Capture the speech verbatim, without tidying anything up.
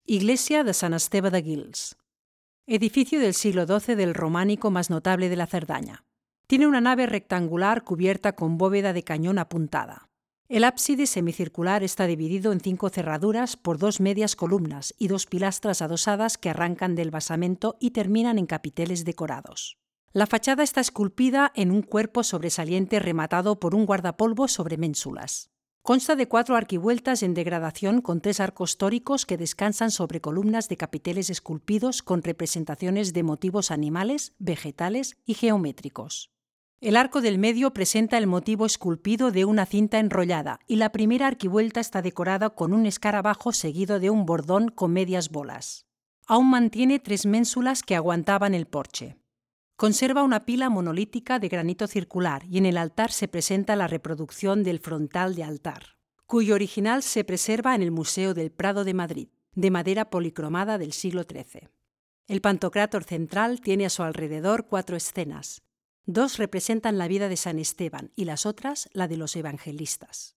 Iglesia de San Esteve de Guils. Edificio del siglo doce del románico más notable de la Cerdaña. Tiene una nave rectangular cubierta con bóveda de cañón apuntada. El ábside semicircular está dividido en cinco cerraduras por dos medias columnas y dos pilastras adosadas que arrancan del basamento y terminan en capiteles decorados. La fachada está esculpida en un cuerpo sobresaliente rematado por un guardapolvo sobre ménsulas. Consta de cuatro arquivueltas en degradación con tres arcos tóricos que descansan sobre columnas de capiteles esculpidos con representaciones de motivos animales, vegetales y geométricos. El arco del medio presenta el motivo esculpido de una cinta enrollada y la primera arquivuelta está decorada con un escarabajo seguido de un bordón con medias bolas. Aún mantiene tres ménsulas que aguantaban el porche. Conserva una pila monolítica de granito circular y en el altar se presenta la reproducción del frontal de altar, cuyo original se preserva en el Museo del Prado de Madrid, de madera policromada del siglo trece. El pantocrátor central tiene a su alrededor cuatro escenas. Dos representan la vida de San Esteban y las otras la de los evangelistas.